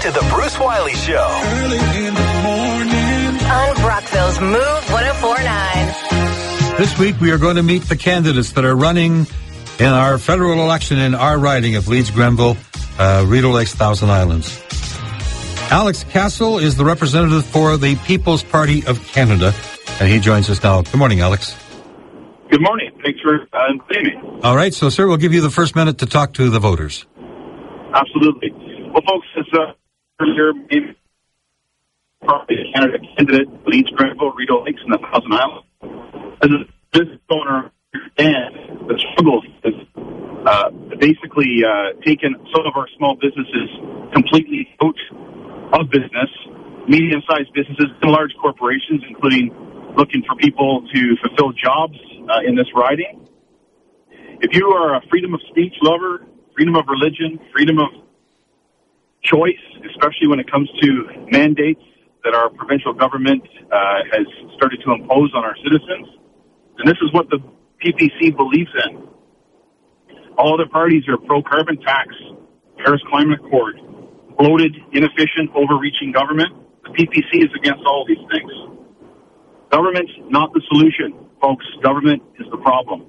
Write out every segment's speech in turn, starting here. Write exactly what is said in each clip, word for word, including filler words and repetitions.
to the Bruce Wiley Show. Early in the morning. On Brockville's Move one oh four point nine. This week we are going to meet the candidates that are running in our federal election in our riding of Leeds, Grenville, uh, Rideau Lakes, Thousand Islands. Alex Castle is the representative for the People's Party of Canada, and he joins us now. Good morning, Alex. Good morning. Thanks for uh, inviting me. All right, so, sir, we'll give you the first minute to talk to the voters. Absolutely. Well, folks, as uh, earlier, Party of Canada candidate, Leeds, Grenville, Rideau Lakes, and the Thousand Islands. As a business owner, and the struggles is uh, basically uh, taken some of our small businesses completely out of business, medium-sized businesses and large corporations, including looking for people to fulfill jobs uh, in this riding. If you are a freedom of speech lover, freedom of religion, freedom of choice, especially when it comes to mandates that our provincial government uh, has started to impose on our citizens, and this is what the P P C believes in. All other parties are pro-carbon tax, Paris Climate Accord, bloated, inefficient, overreaching government. The P P C is against all these things. Government's not the solution, folks. Government is the problem.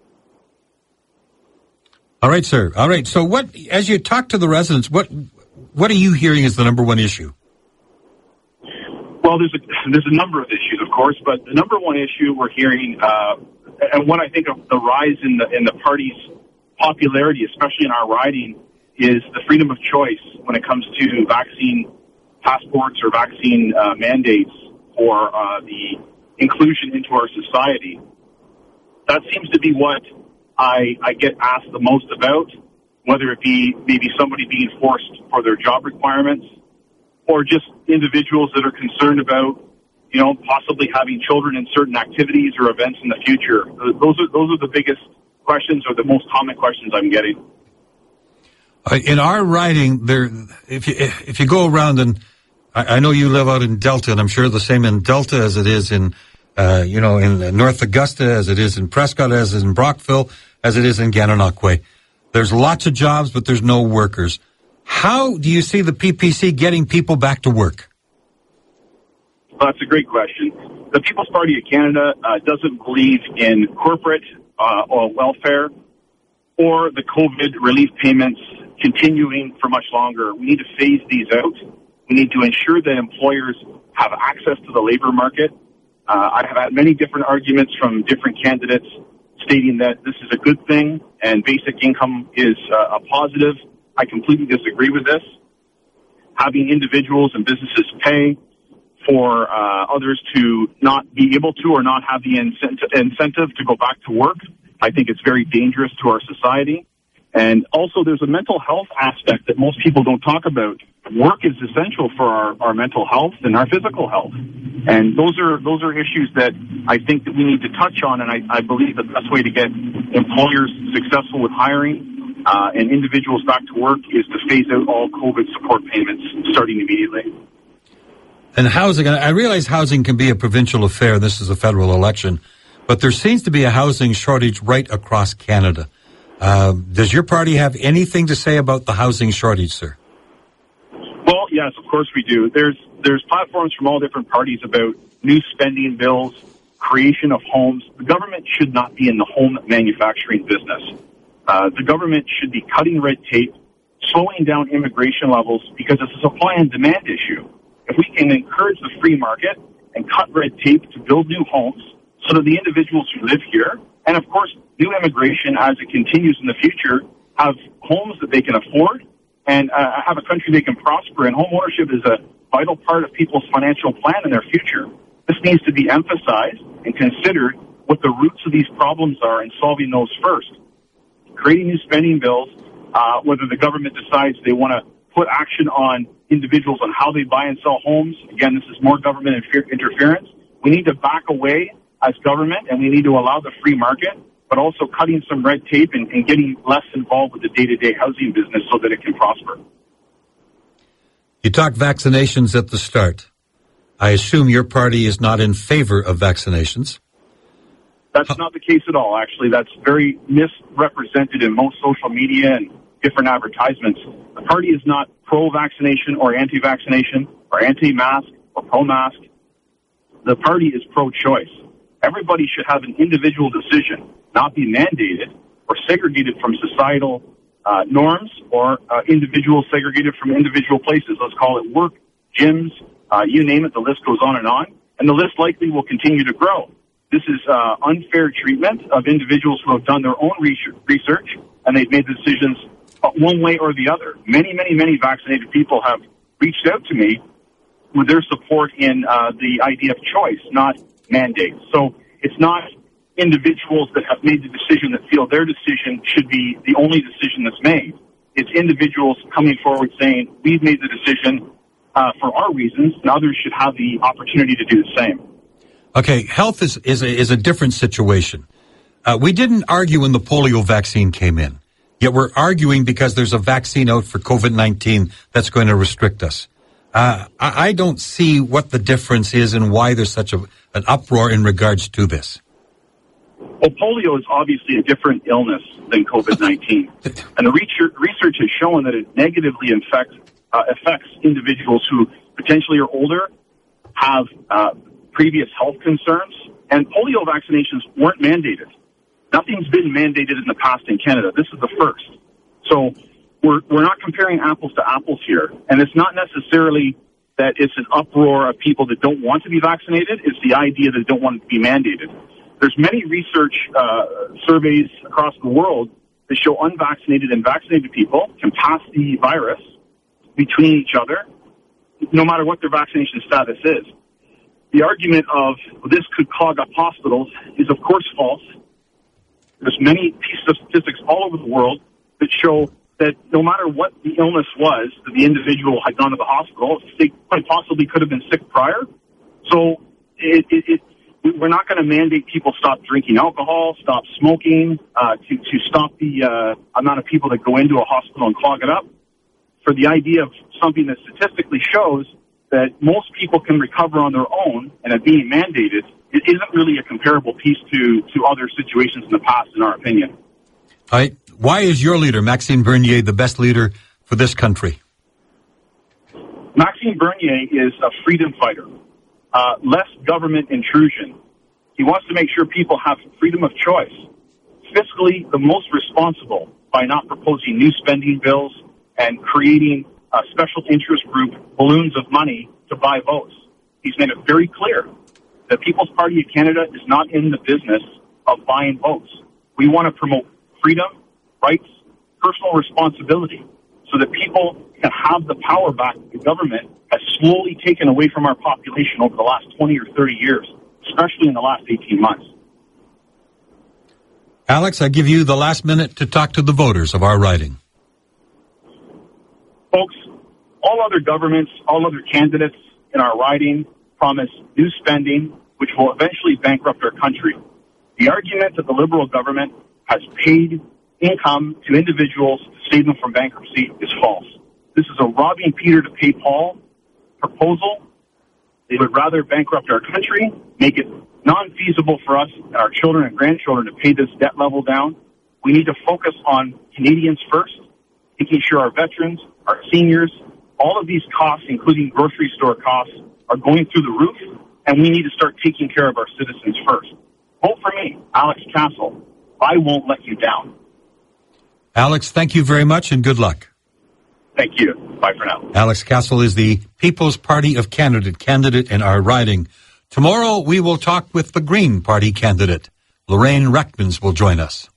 All right, sir. All right. So what, as you talk to the residents, what what are you hearing is the number one issue? Well, there's a, there's a number of issues, of course, but the number one issue we're hearing, uh, and what I think of the rise in the in the party's popularity, especially in our riding, is the freedom of choice when it comes to vaccine passports or vaccine uh, mandates for uh, the inclusion into our society. That seems to be what I, I get asked the most about, whether it be maybe somebody being forced for their job requirements or just individuals that are concerned about, you know, possibly having children in certain activities or events in the future. Those are those are the biggest questions or the most common questions I'm getting. In our riding, there, if you if you go around, and I, I know you live out in Delta, and I'm sure the same in Delta as it is in, uh, you know, in North Augusta, as it is in Prescott, as it is in Brockville, as it is in Gananoque. There's lots of jobs, but there's no workers. How do you see the P P C getting people back to work? Well, that's a great question. The People's Party of Canada uh, doesn't believe in corporate uh, or welfare or the COVID relief payments continuing for much longer. We need to phase these out. We need to ensure that employers have access to the labor market. Uh, I have had many different arguments from different candidates stating that this is a good thing and basic income is uh, a positive. I completely disagree with this. Having individuals and businesses pay for uh, others to not be able to or not have the incentive, incentive to go back to work, I think it's very dangerous to our society. And also there's a mental health aspect that most people don't talk about. Work is essential for our, our mental health and our physical health. And those are those are issues that I think that we need to touch on, and I, I believe the best way to get employers successful with hiring uh, and individuals back to work is to phase out all COVID support payments starting immediately. And housing, I realize housing can be a provincial affair. This is a federal election, but there seems to be a housing shortage right across Canada. Uh, does your party have anything to say about the housing shortage, sir? Well, yes, of course we do. There's there's platforms from all different parties about new spending bills, creation of homes. The government should not be in the home manufacturing business. Uh, the government should be cutting red tape, slowing down immigration levels, because it's a supply and demand issue. If we can encourage the free market and cut red tape to build new homes so that the individuals who live here, and of course new immigration as it continues in the future, have homes that they can afford and uh, have a country they can prosper. And home ownership is a vital part of people's financial plan in their future. This needs to be emphasized and considered what the roots of these problems are and solving those first. Creating new spending bills, uh, whether the government decides they want to put action on individuals on how they buy and sell homes. Again, this is more government inter- interference. We need to back away as government, and we need to allow the free market, but also cutting some red tape and, and getting less involved with the day-to-day housing business so that it can prosper. You talked vaccinations at the start. I assume your party is not in favor of vaccinations. That's not the case at all, actually. That's very misrepresented in most social media and different advertisements. The party is not pro-vaccination or anti-vaccination or anti-mask or pro-mask. The party is pro-choice. Everybody should have an individual decision, not be mandated or segregated from societal uh, norms or uh, individuals segregated from individual places. Let's call it work, gyms, uh, you name it, the list goes on and on. And the list likely will continue to grow. This is uh, unfair treatment of individuals who have done their own research, and they've made the decisions one way or the other. Many, many, many vaccinated people have reached out to me with their support in uh, the idea of choice, not mandates. So it's not individuals that have made the decision that feel their decision should be the only decision that's made. It's individuals coming forward saying, we've made the decision uh, for our reasons, and others should have the opportunity to do the same. Okay, health is, is, a, is a different situation. Uh, we didn't argue when the polio vaccine came in, yet we're arguing because there's a vaccine out for COVID nineteen that's going to restrict us. Uh, I, I don't see what the difference is and why there's such a, an uproar in regards to this. Well, polio is obviously a different illness than COVID nineteen. And the research, research has shown that it negatively infects, uh, affects individuals who potentially are older, have uh, previous health concerns, and polio vaccinations weren't mandated. Nothing's been mandated in the past in Canada. This is the first. So we're, we're not comparing apples to apples here. And it's not necessarily that it's an uproar of people that don't want to be vaccinated. It's the idea that they don't want it to be mandated. There's many research uh, surveys across the world that show unvaccinated and vaccinated people can pass the virus between each other, no matter what their vaccination status is. The argument of this could clog up hospitals is, of course, false. There's many pieces of statistics all over the world that show that no matter what the illness was that the individual had gone to the hospital, they quite possibly could have been sick prior. So it, it, it we're not going to mandate people stop drinking alcohol, stop smoking, uh, to, to stop the uh, amount of people that go into a hospital and clog it up. For the idea of something that statistically shows that most people can recover on their own and it being mandated, it isn't really a comparable piece to, to other situations in the past, in our opinion. All right. Why is your leader, Maxime Bernier, the best leader for this country? Maxime Bernier is a freedom fighter. Uh, less government intrusion. He wants to make sure people have freedom of choice. Fiscally, the most responsible by not proposing new spending bills and creating a special interest group, balloons of money to buy votes. He's made it very clear the People's Party of Canada is not in the business of buying votes. We want to promote freedom, rights, personal responsibility, so that people can have the power back that the government has slowly taken away from our population over the last twenty or thirty years, especially in the last eighteen months. Alex, I give you the last minute to talk to the voters of our riding. Folks, all other governments, all other candidates in our riding promise new spending, which will eventually bankrupt our country. The argument that the Liberal government has paid income to individuals to save them from bankruptcy is false. This is a robbing Peter to pay Paul proposal. They would rather bankrupt our country, make it non-feasible for us and our children and grandchildren to pay this debt level down. We need to focus on Canadians first, making sure our veterans, our seniors, all of these costs, including grocery store costs, are going through the roof, and we need to start taking care of our citizens first. Vote for me, Alex Castle. I won't let you down. Alex, thank you very much and good luck. Thank you. Bye for now. Alex Castle is the People's Party of Canada candidate in our riding. Tomorrow we will talk with the Green Party candidate. Lorraine Reckmans will join us.